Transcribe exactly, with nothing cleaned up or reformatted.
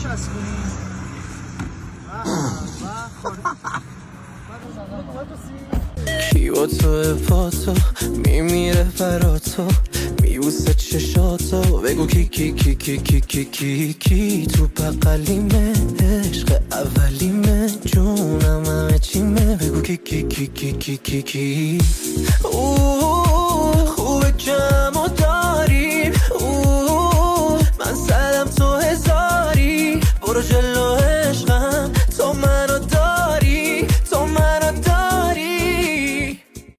بچسبونی. کی با تو با تو میمیره برا تو میبوسه چشاتو بگو کی کی کی کی کی کی کی کی تو بقلیمه عشق اولیمه جونم همه چیمه بگو کی کی کی کی کی کی کی اوه خوبه کم